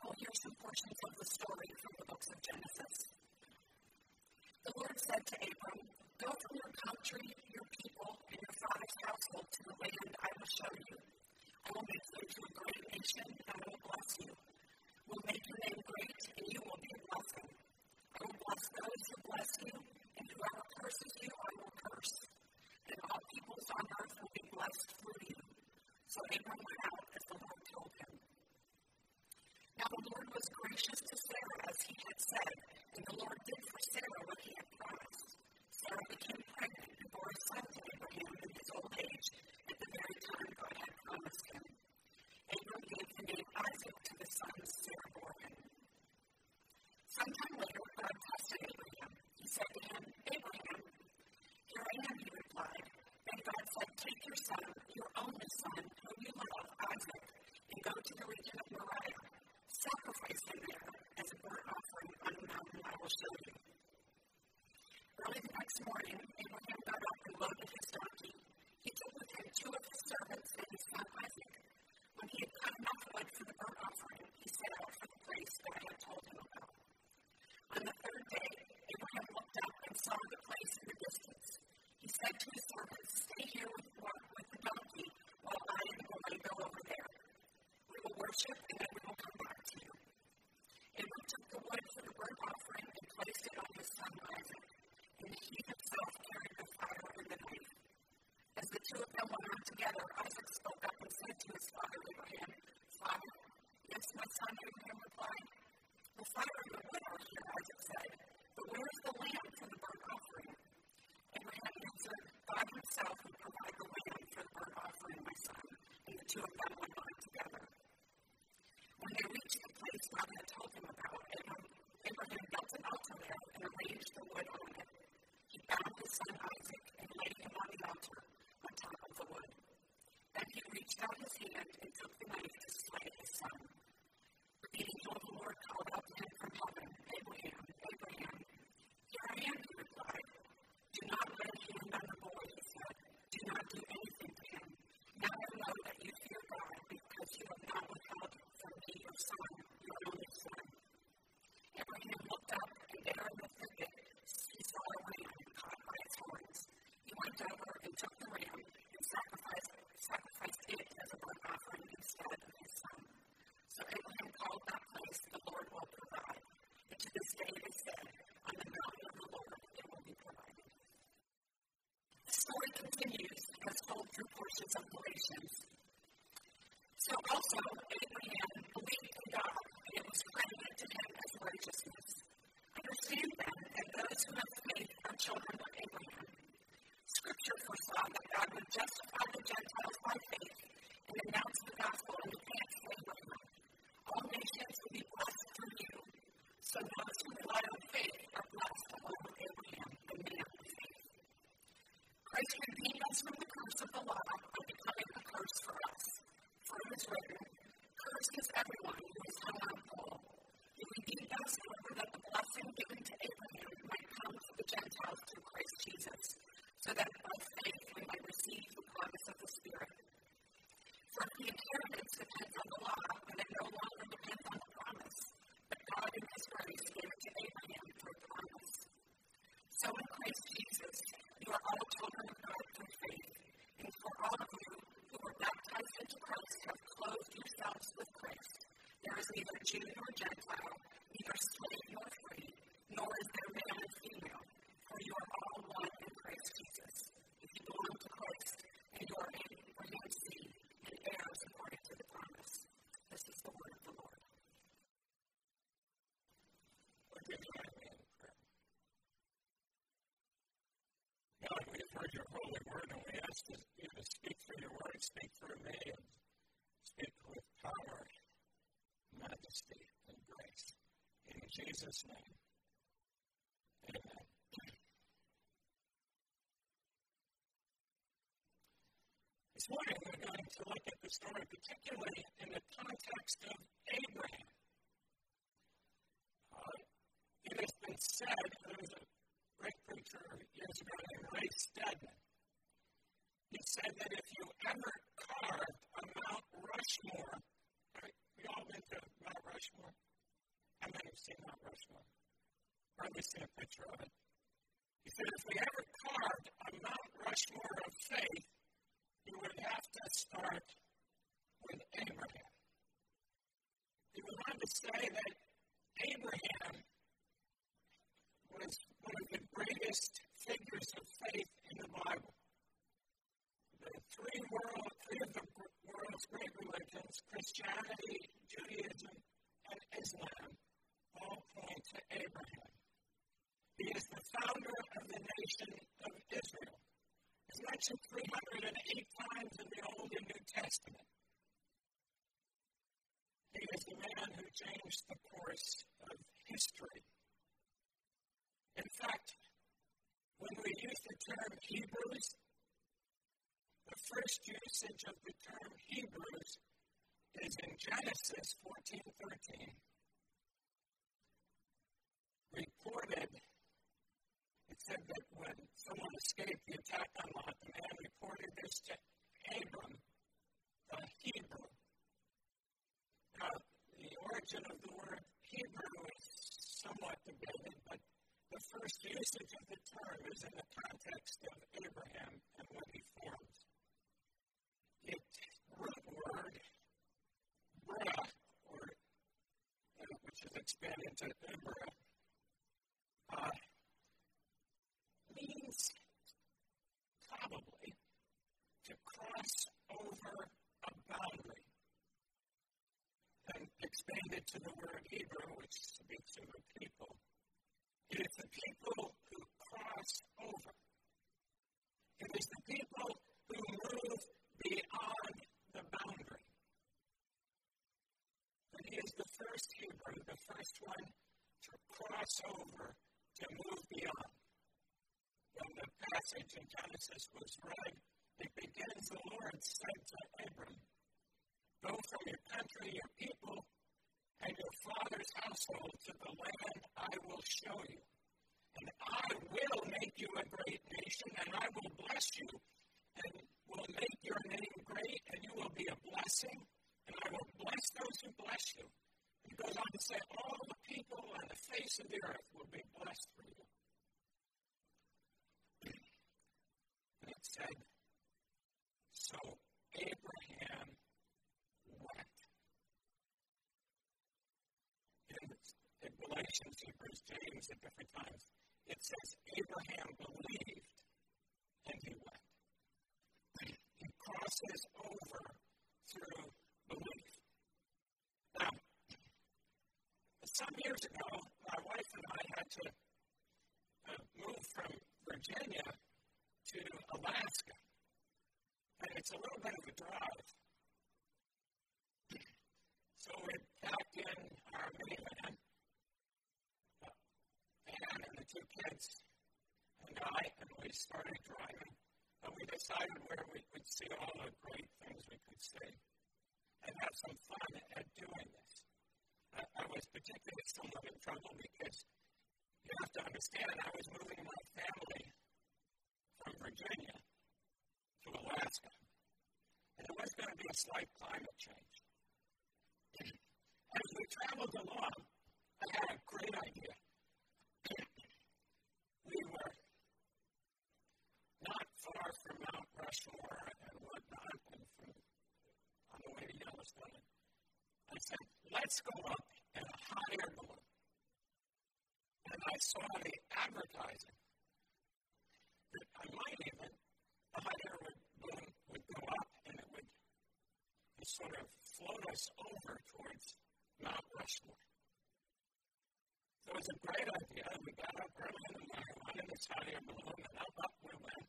we'll hear some portions of the story from the books of Genesis. The Lord said to Abram, "Go from your country, your people, and your father's household to the land I will show you. I will make you into a great nation, and I will bless you. I will make your name great, and you will be a blessing. I will bless those who bless you, and whoever curses you, I will curse. And all peoples on earth will be blessed through you." So Abram went out as the Lord told him. Now the Lord was gracious to Sarah as he had said, and the Lord did for Sarah what he had promised. Sarah became pregnant and bore a son to Abraham in his old age, at the very time God had promised him. Abram gave the name Isaac to the son Sarah bore him. Sometime later, God tested Abraham. He said to him, "Abraham." "Here I am," he replied. Then God said, "Take your son, your only son, whom you love, Isaac, and go to the region of Moriah. Sacrifice him there as a burnt offering on the mountain I will show you." Early the next morning, Abraham got up and loaded his donkey. He took with him 2 of his servants and his son Isaac. When he had cut enough wood for the burnt offering, he set out for the place God had told him about. On the 3rd day, Abraham looked up and saw the place in the distance. He said to his servants, "Stay here with the donkey while I and the boy go over there. We will worship and then we will come back to you." Abram took the wood for the burnt offering and placed it on his son Isaac, and he himself carried the fire and the knife. As the 2 of them went on together, Isaac spoke up and said to his father Abraham, "Father?" "Yes, my son," Abraham replied. "The fire and the wood are here," Isaac said, "but where is the lamb for the burnt offering?" Abraham answered, "God himself will provide the lamb for the burnt offering, my son," and the 2 of them went on together. When they reached the place God had told him about, Abraham built an altar there and arranged the wood on it. He bound his son Isaac and laid him on the altar on top of the wood. Then he reached out his hand and took the knife to slay his son. But the angel of the Lord called out to him from heaven, "Abraham, Abraham." "Here I am," he replied. "Do not lay a hand on the boy," he said. "Do not do anything to him. Now I know that you fear God because you have not withheld from me your son, your only son." Abraham looked up, and there in the thicket he saw a ram caught by its horns. He went over and took the ram and sacrificed it as a burnt offering instead of his son. So Abraham called that place, "The Lord will provide." And to this day they said, "On the mountain of the Lord it will be provided." The story continues as told through portions of Galatians. So also Abraham believed in God, and it was credited to him as righteousness. Understand then that those who have faith are children of Abraham. Scripture foresaw that God would justify the Gentiles by faith and announce the gospel in advance to Abraham. All nations will be blessed through you. So those who rely on faith are blessed along with Abraham, the man of faith. Christ redeemed us from the curse of the law by becoming a curse for us. For it is written, "Cursed is everyone who is hung on a pole." He redeemed us in order that the blessing given to Abraham might come to the Gentiles through Christ Jesus, so that by faith we might receive the promise of the Spirit. For if the inheritance depends on the law, then it no longer depends on the promise, but God in His grace gave it to Abraham through promise. So in Christ Jesus, you are all children of God through faith, and for all of you who were baptized into Christ have clothed yourselves with Christ. There is neither Jew nor Gentile, neither slave nor free, nor is there male and female, for you are all one in Christ Jesus. If you belong to Christ, and you are Abraham's seed, and heirs according to the promise. This is the word of the Lord. Would you join me in prayer? God, we have heard your holy word, and we ask you to speak through your word, speak through me, and speak with power, majesty, and grace. In Jesus' name, amen. This morning we're going to look at the story, particularly in the context of Abraham. It has been said, there was a great preacher years ago named Ray Stedman. He said that if you ever carved a Mount Rushmore, right? We all went to Mount Rushmore. Rushmore? How many have seen Mount Rushmore? Or at least seen a picture of it? He said, if we ever carved a Mount Rushmore of faith, you would have to start with Abraham. He went on to say that Abraham was one of the greatest figures of faith in the Bible. The three of the world's great religions, Christianity, Judaism, and Islam, all point to Abraham. He is the founder of the nation of Israel. He's mentioned 308 times in the Old and New Testament. He is the man who changed the course of history. In fact, when we use the term Hebrews, the first usage of the term Hebrews is in Genesis 14:13. Reported, it said that when someone escaped the attack on Lot, the man reported this to Abram, the Hebrew. Now, the origin of the word Hebrew is somewhat debated, but the first usage of the term is in the context of Abraham and what he forms. Its root word, brah, which is expanded to Ibra, means probably to cross over a boundary. And expanded to the word Hebrew, which speaks of a people. It is the people who cross over. It is the people who move beyond the boundary. And he is the first Hebrew, the first one to cross over, to move beyond. When the passage in Genesis was read, it begins, the Lord said to Abram, go from your country, your people, and your father's household to the land I will show you. And I will make you a great nation, and I will bless you, and will make your name great, and you will be a blessing, and I will bless those who bless you. He goes on to say, all the people on the face of the earth will be blessed through you. And it said, so Abraham wept. In Galatians, Hebrews, James, at different times, it says Abraham believed and he wept. He crosses over through belief. Now, some years ago, my wife and I had to move from Virginia to Alaska. And it's a little bit of a drive. So we packed in our minivan, Ann and the two kids and I, and we started driving. And we decided where we would see all the great things we could see and have some fun at doing this. I was particularly somewhat in trouble because you have to understand I was moving my family from Virginia to Alaska. And there was going to be a slight climate change. As we traveled along, I had a great idea. We were not far from Mount Rushmore and whatnot, and on the way to Yellowstone. I said, let's go up in a hot air balloon. And I saw the advertising that I might even, the hot air balloon would go up and it would sort of float us over towards Mount Rushmore. So it was a great idea. We got up early in the morning, went in this hot air balloon, and up we went.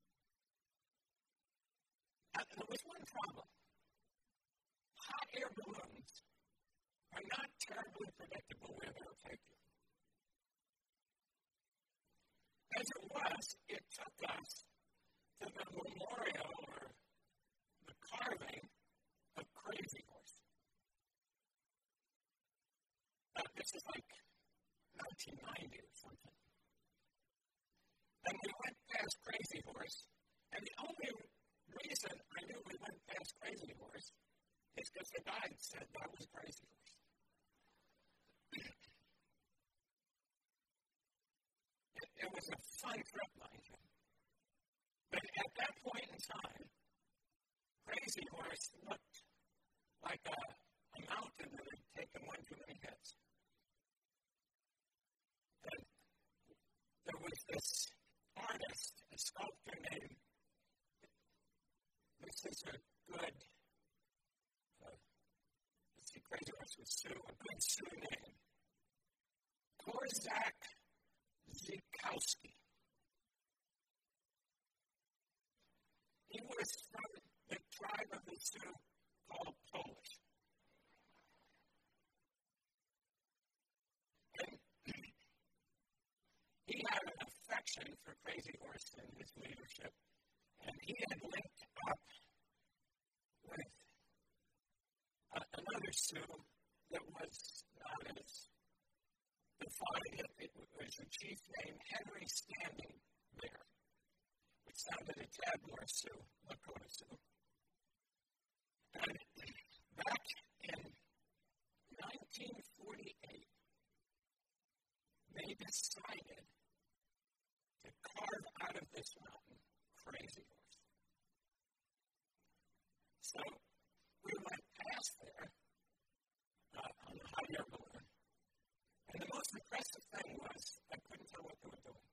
And there was one problem. Hot air balloons are not terribly predictable where they'll take you. As it was, it took us to the memorial or the carving of Crazy Horse. This is like 1990 or something. And we went past Crazy Horse, and the only reason I knew we went past Crazy Horse is because the guide said that was Crazy Horse. fun trip, mind you. But at that point in time, Crazy Horse looked like a mountain that had taken one too many hits. And there was this artist, a sculptor named, this is a good, Crazy Horse was Sue, a good Sioux name, Korczak Zikowski. He was from the tribe of the Sioux called Polish. And he had an affection for Crazy Horse and his leadership, and he had linked up with another Sioux that was not as defined. It was a chief named Henry Standing Bear, which sounded a tad more Sioux, Lakota Sioux. And back in 1948, they decided to carve out of this mountain Crazy Horse. So we went past there on the hot air balloon, and the most impressive thing was I couldn't tell what they were doing.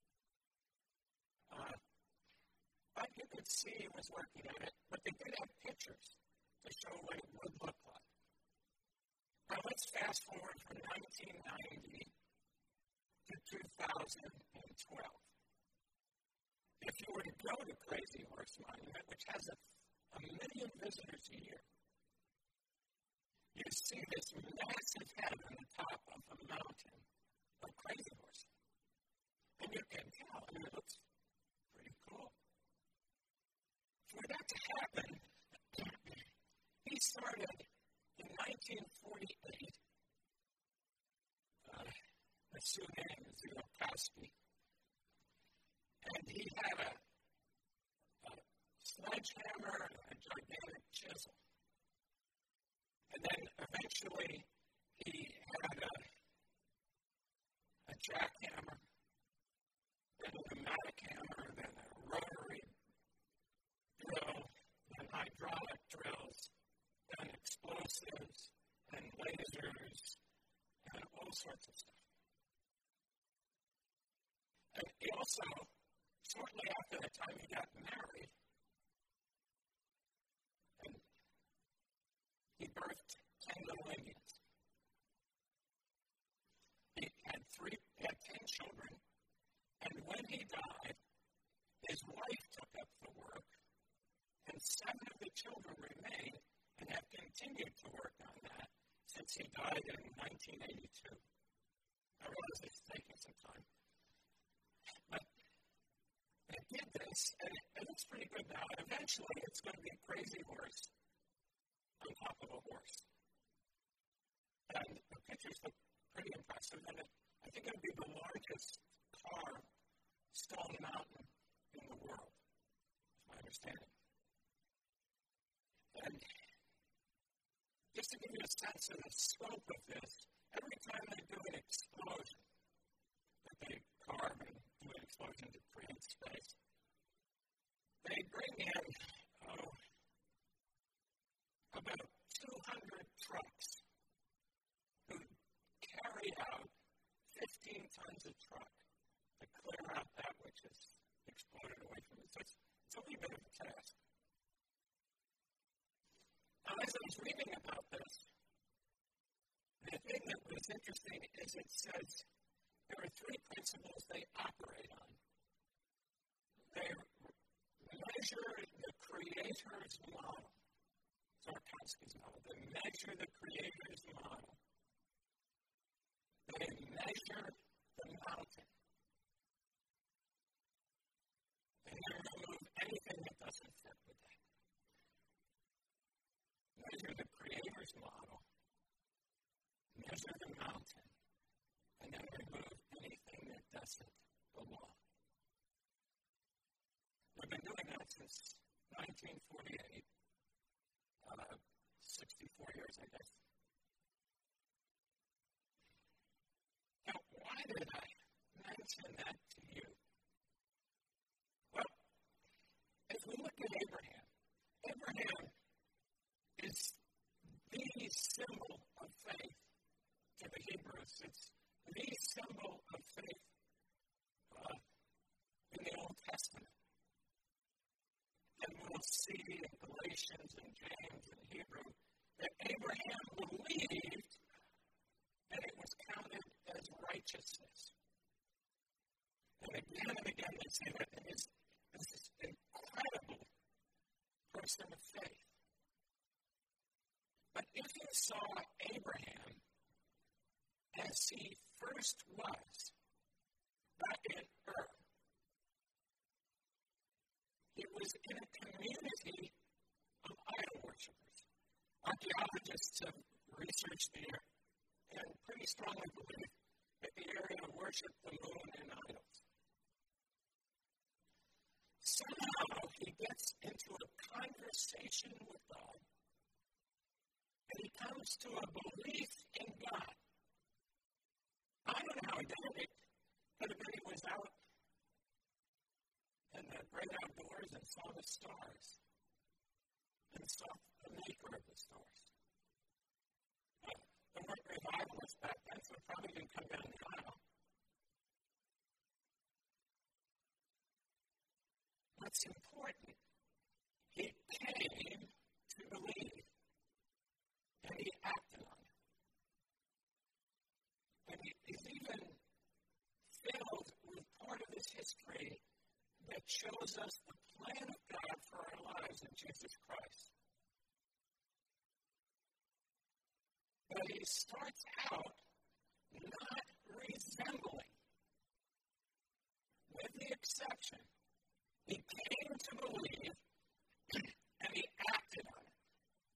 But you could see he was working on it, but they did have pictures to show what it would look like. Now let's fast forward from 1990 to 2012. If you were to go to Crazy Horse Monument, which has a million visitors a year, you see this massive head on the top of a mountain of Crazy Horse. And you can tell, it looks pretty cool. For that to happen, he started in 1948, a Sioux named Zikowski, and he had a sledgehammer and a gigantic chisel. And then eventually he had a jackhammer, then a pneumatic hammer, then a rotary drill, then hydraulic drills, then explosives, and lasers, and all sorts of stuff. And he also, shortly after the time he got married, and he birthed 10 little Indians. He had 10 children, and when he died, his wife took up the work, and 7 of the children remained and have continued to work on that since he died in 1982. I realize it's taking some time. But they did this, and it looks pretty good now. Eventually, it's going to be Crazy Horse on top of a horse. And the pictures look pretty impressive, and I think it'll be the largest carved stone mountain in the world, is my understanding. And just to give you a sense of the scope of this, every time they do an explosion, that they carve and do an explosion to create space, they bring in about 200 trucks who carry out 15 tons of truck to clear out that which is exploded away from it. So it's a wee bit of a task. Now, as I was reading about this, the thing that was interesting is it says there are 3 principles they operate on. They measure the creator's model. Zikowski's model. They measure the creator's model. They measure the mountain. And they remove anything that doesn't fit with that. Measure the creator's model. Measure the mountain. And then remove anything that doesn't belong. We've been doing that since 1948. 64 years, I guess. Now, why did I mention that to you? at Abraham. Abraham is the symbol of faith to the Hebrews. It's the symbol of faith in the Old Testament. And we'll see in Galatians and James and Hebrew that Abraham believed and it was counted as righteousness. And again they say that this incredible person of faith. But if you saw Abraham as he first was back in Ur, he was in a community of idol worshippers. Archaeologists have researched the area and pretty strongly believe that the area worshipped the moon and idols. Somehow he gets into a conversation with God, and he comes to a belief in God. I don't know how he did it. Could have been he was out in the great outdoors and saw the stars and saw the maker of the stars. There weren't revivalists back then, so it probably didn't come down the aisle. What's important, he came to believe, and he acted on it. And he's even filled with part of his history that shows us the plan of God for our lives in Jesus Christ. But he starts out not resembling, with the exception, he came to believe and he acted on it.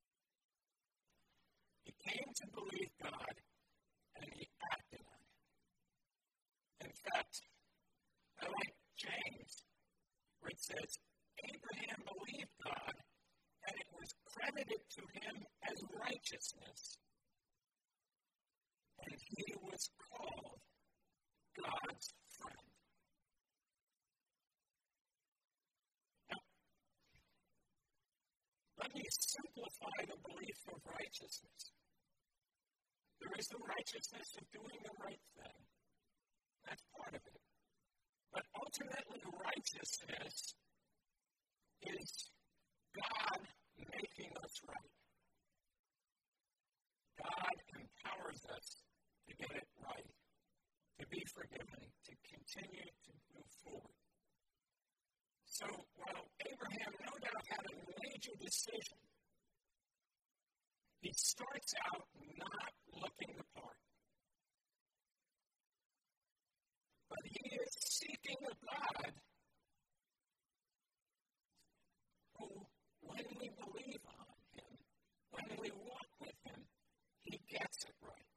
He came to believe God and he acted on it. In fact, I like James, where it says, Abraham believed God and it was credited to him as righteousness. And he was called God's friend. Now, let me simplify the belief of righteousness. There is the righteousness of doing the right thing. That's part of it. But ultimately, righteousness is God making us right. God empowers us to get it right, to be forgiven, to continue to move forward. So while Abraham no doubt had a major decision, he starts out not looking the part. But he is seeking a God who, when we believe on him, when we walk with him, he gets it right.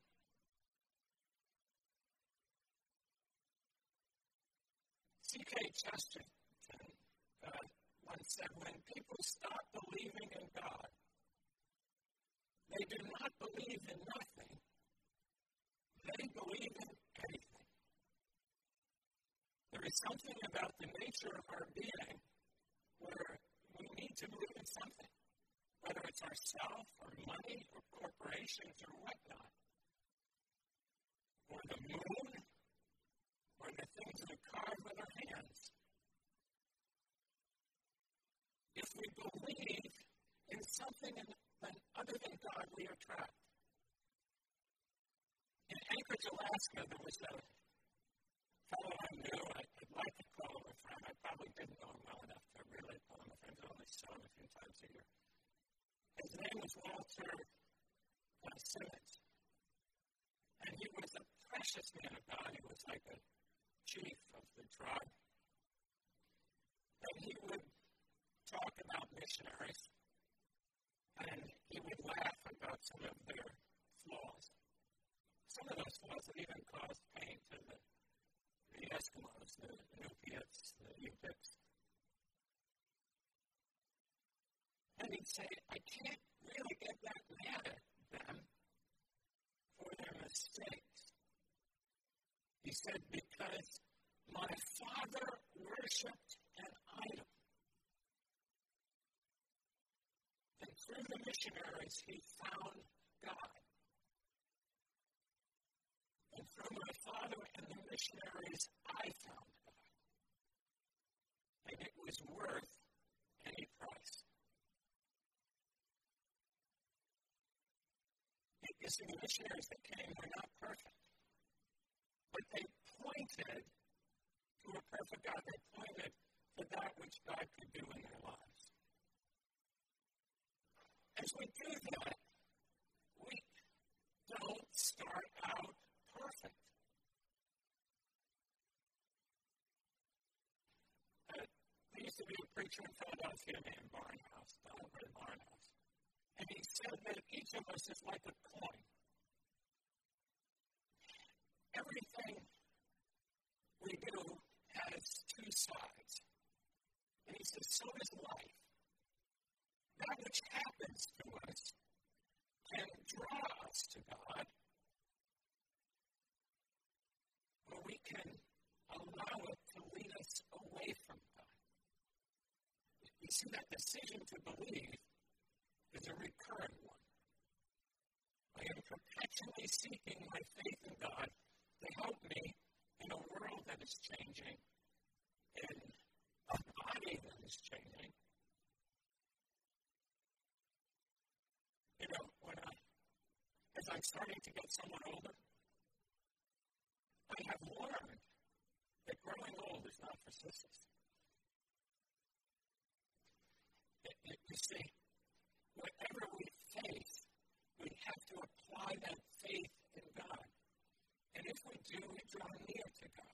C.K. Chesterton once said, when people stop believing in God, they do not believe in nothing. They believe in anything. There is something about the nature of our being where we need to believe in something, whether it's ourselves or money or corporations or whatnot, or the moon, or the things we carve with our hands. If we believe in something other than God, we are trapped. In Anchorage, Alaska, there was a fellow I knew. I'd like to call him a friend. I probably didn't know him well enough to really call him a friend. I only saw him a few times a year. His name was Walter Simmons. And he was a precious man of God. He was like a chief of the tribe. And he would talk about missionaries. And he would laugh about some of their flaws. Some of those flaws that even caused pain to the Eskimos, the Inupiats, the Yupiks. And he'd say, I can't really get that mad at them for their mistakes. He said, because my father worshipped an idol. through the missionaries, he found God. And through my father and the missionaries, I found God. And it was worth any price. You see, the missionaries that came were not perfect. But they pointed to a perfect God. They pointed to that which God could do in their lives. As we do that, we don't start out perfect. There used to be a preacher in Philadelphia named Barnhouse, Donald Ray Barnhouse. And he said that each of us is like a coin. Everything we do has two sides. And he says, so is life. That which happens to us can draw us to God, or we can allow it to lead us away from God. You see, that decision to believe is a recurrent one. I am perpetually seeking my faith in God to help me in a world that is changing, in a body that is changing. You know, as I'm starting to get somewhat older, I have learned that growing old is not for sissies. You see, whatever we face, we have to apply that faith in God. And if we do, we draw near to God.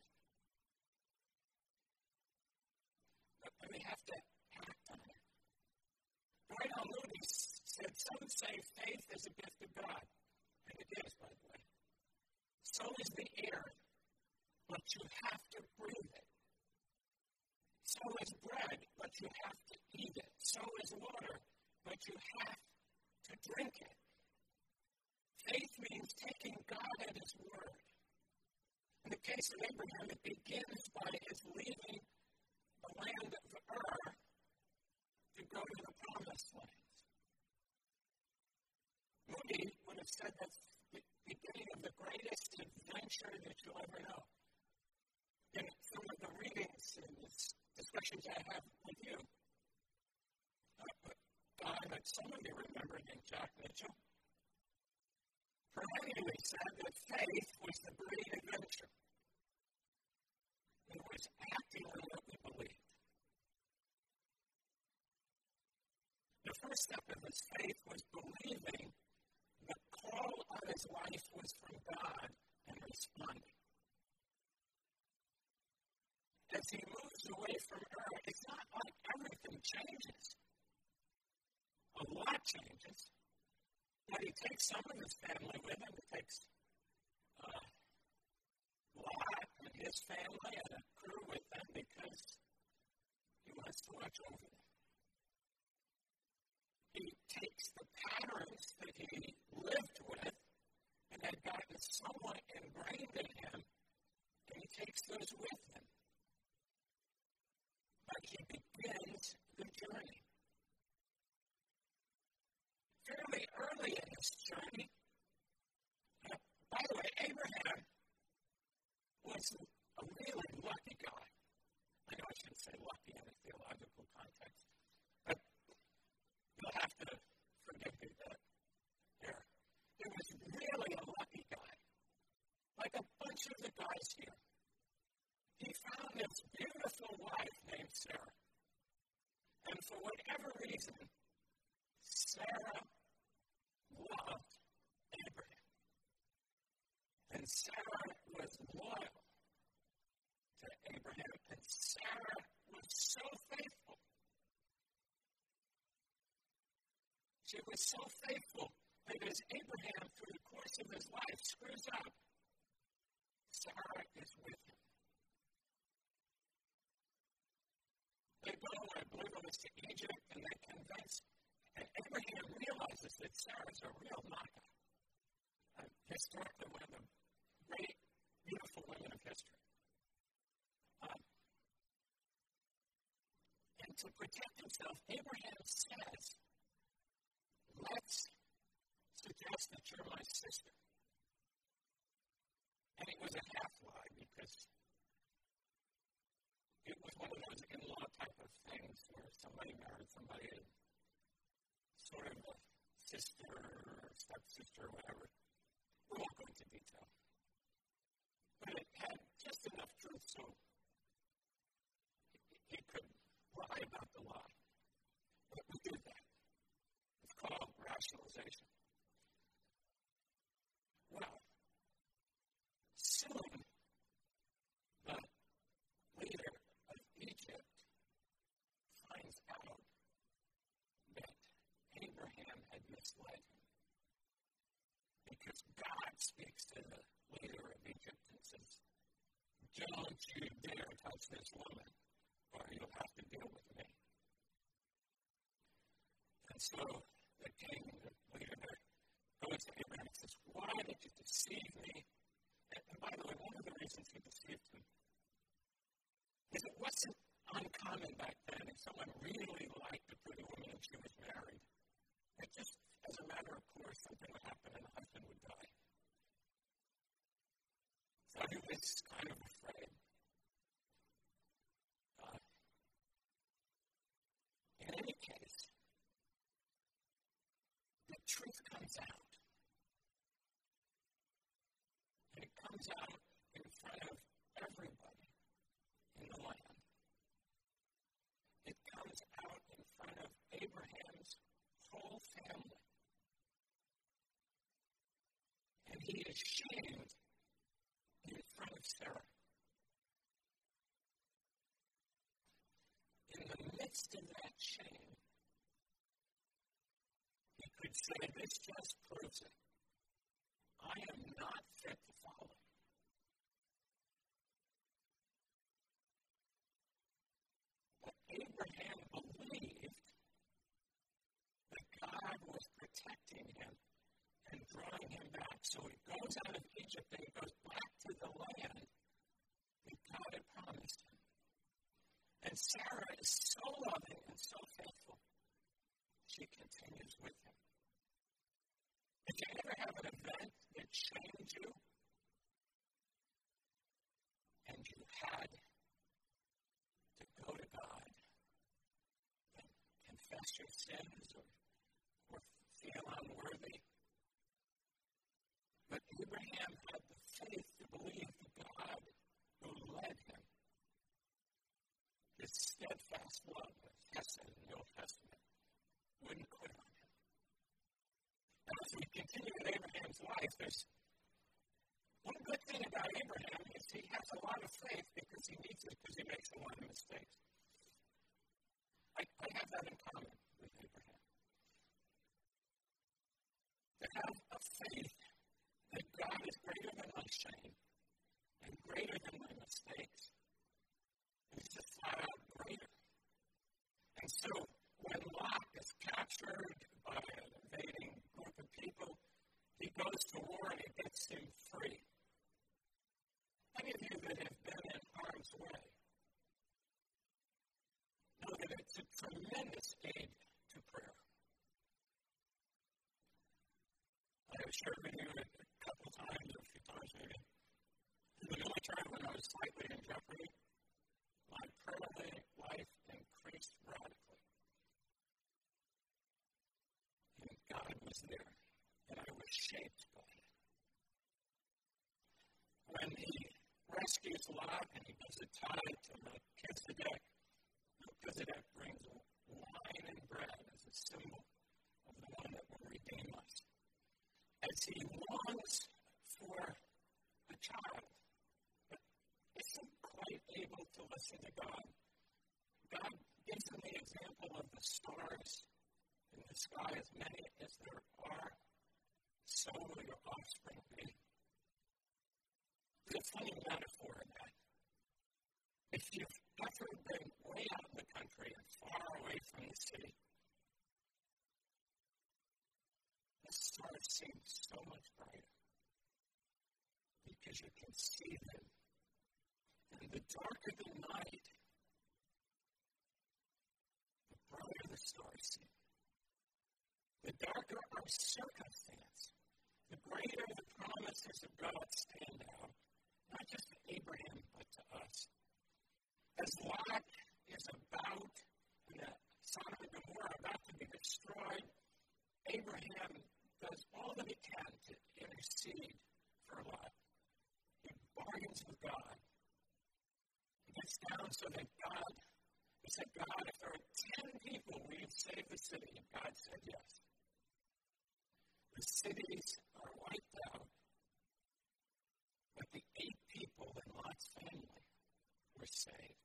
But we have to act on it. Dwight L. Moody said, some say faith is a gift of God. And it is, by the way. So is the air, but you have to breathe it. So is bread, but you have to eat it. So is water, but you have to drink it. Faith means taking God at His word. In the case of Abraham, it begins by his leaving the land of Ur to go to the promised land. Moody would have said that's the beginning of the greatest adventure that you'll ever know. In some of the readings and discussions I have with you, that some of you remember named Jack Mitchell, perennially said that faith was the great adventure. It was acting on what we believed. The first step of his faith was believing the call on his life was from God and responding. As he moves away from Ur, it's not like everything changes. A lot changes. But he takes some of his family with him. He takes Lot and his family and a crew with them because he wants to watch over them. He takes the patterns that he lived with and had gotten somewhat ingrained in him, and he takes those with him. But he begins the journey. Fairly early in his journey, by the way, Abraham was a really lucky guy. I know I shouldn't say lucky in a theological context, but you'll have to forgive me that here. He was really a lucky guy, like a bunch of the guys here. He found this beautiful wife named Sarah, and for whatever reason, Sarah loved Abraham. And Sarah was loyal to Abraham, and Sarah was so faithful. She was so faithful that as Abraham, through the course of his life, screws up, Sarah is with him. They go, I believe it was to Egypt, and they convince. And Abraham realizes that Sarah's a real knockout. Historically, one of the great, beautiful women of history. And to protect himself, Abraham says let's suggest that you're my sister. And it was a half lie because it was one of those in-law type of things where somebody married somebody, sort of a sister or stepsister or whatever. We won't go into detail. But it had just enough truth so he could lie about the lie. But we do that. It's called rationalization. Well, soon the leader of Egypt finds out that Abraham had misled him. Because God speaks to the leader of Egypt and says, don't you dare touch this woman, or you'll have to deal with me. And so the king, the leader there, goes to Abraham and says, why did you deceive me? And by the way, one of the reasons he deceived him is it wasn't uncommon back then if someone really liked a pretty woman and she was married. It just, as a matter of course, something would happen and the husband would die. So he was kind of afraid. In any case, the truth comes out. And it comes out in front of everybody in the land. It comes out in front of Abraham's whole family. And he is shamed in front of Sarah. In the midst of that shame, he could say, this just proves it. I am not fit to follow. But Abraham believed that God was protecting him and drawing him back. So he goes out of Egypt and he goes back to the land that God had promised him. And Sarah is so loving and so faithful, she continues with him. Did you ever have an event that shamed you and you had to go to God and confess your sins or feel unworthy? But Abraham had the faith to believe that God who led him, his steadfast love of Hesed in the Old Testament, wouldn't quit on him. And as we continue with Abraham's life, there's one good thing about Abraham is he has a lot of faith because he needs it because he makes a lot of mistakes. I have that in common with Abraham. To have a faith that God is greater than my shame and greater than my mistakes. He's just flat out greater. And so when Lot is captured by an invading group of people, he goes to war and he gets him free. Any of you that have been in harm's way know that it's a tremendous aid to prayer. I have shared with you a couple times, or a few times maybe, in the military when I was slightly in jeopardy, my prayer life increased radically. And God was there, and I was shaped by it. When he rescues Lot and he gives a tithe to Melchizedek, Melchizedek brings wine and bread as a symbol of the one that will redeem us. As he longs for a child, but isn't quite able to listen to God, God gives him the example of the stars in the sky. As many as there are, so will your offspring be. There's a funny metaphor in that. If you've ever been way out in the country and far away from the city, the stars seem so much brighter because you can see them. And the darker the night, the brighter the stars seem. The darker our circumstance, the greater the promises of God stand out, not just to Abraham, but to us. As Lot is about, and Sodom and Gomorrah are about to be destroyed, Abraham does all that he can to intercede for Lot. He bargains with God. He gets down so that he said, God, if there are 10 people, will you save the city? And God said yes. The cities are wiped out, but the 8 people in Lot's family were saved.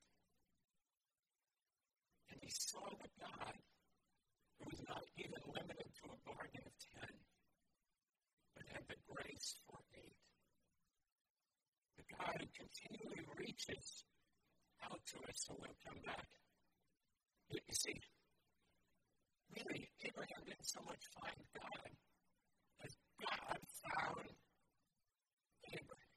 And he saw the God who was not even limited to a bargain of 10, but had the grace for 8. The God who continually reaches out to us so we'll come back. You see, really, Abraham didn't so much find God as God found Abraham.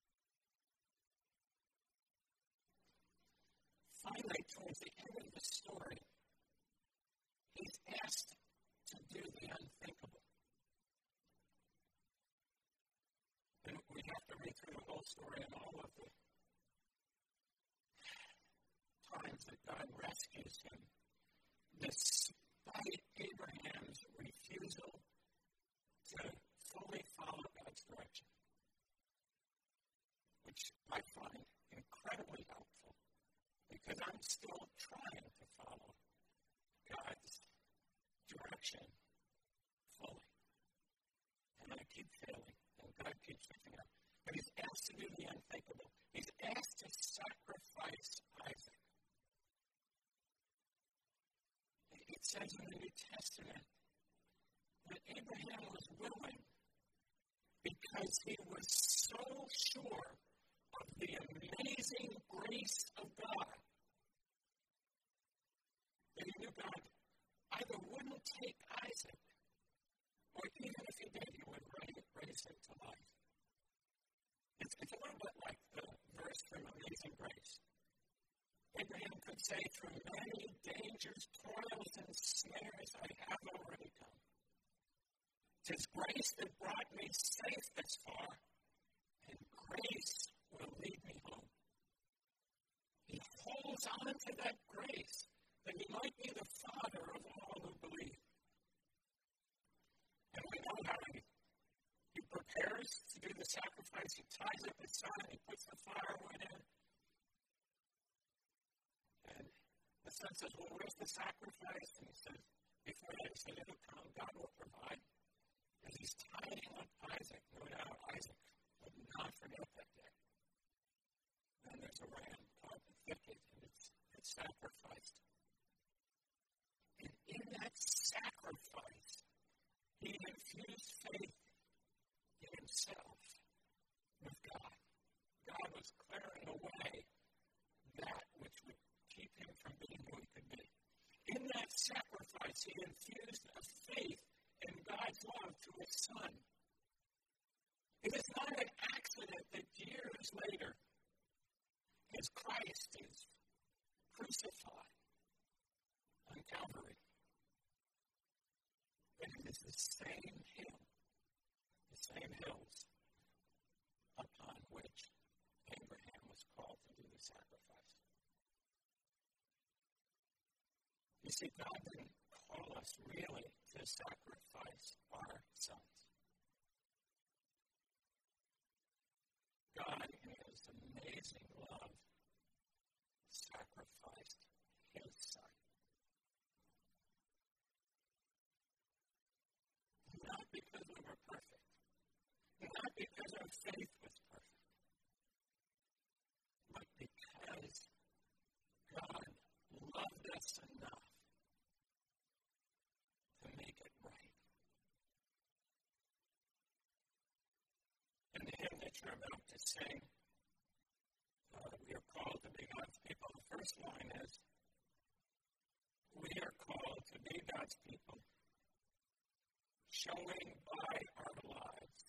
Finally, towards the end of the story, he's asked to do the unthinkable. And we have to read through the whole story and all of the times that God rescues him, despite Abraham's refusal to fully follow God's direction, which I find incredibly helpful because I'm still trying to follow God's direction fully. And I keep failing, and God keeps lifting up. But he's asked to do the unthinkable. He's asked to sacrifice Isaac. It says in the New Testament that Abraham was willing because he was so sure of the amazing grace of God that he knew God either wouldn't take Isaac, or even if he did, he would raise him to life. It's a little bit like the verse from Amazing Grace. Abraham could say, through many dangers, toils, and snares, I have already come. 'Tis grace that brought me safe this far, and grace will lead me home. He holds on to that grace that he might be the father of all who believe. And we know how he prepares to do the sacrifice. He ties up his son, he puts the firewood in. And the son says, well, where's the sacrifice? And he says, before that, he said, it'll come, God will provide. As he's tying up Isaac, no doubt Isaac would not forget that day. Then there's a ram caught in the thicket, and it's sacrificed. And in that sacrifice, he infused faith in himself with God. God was clearing away that which would keep him from being who he could be. In that sacrifice, he infused a faith in God's love to his son. It is not an accident that years later, as Christ is crucified on Calvary, that it is the same hill, the same hills upon which Abraham was called to do the sacrifice. You see, God didn't call us really to sacrifice our sons. God, in his amazing love, sacrificed his son. Not because we were perfect, not because our faith was perfect, but because God loved us enough to make it right. And the hymn that you're about to sing, we are called to be God's people. The first line is, we are called to be God's people, showing by our lives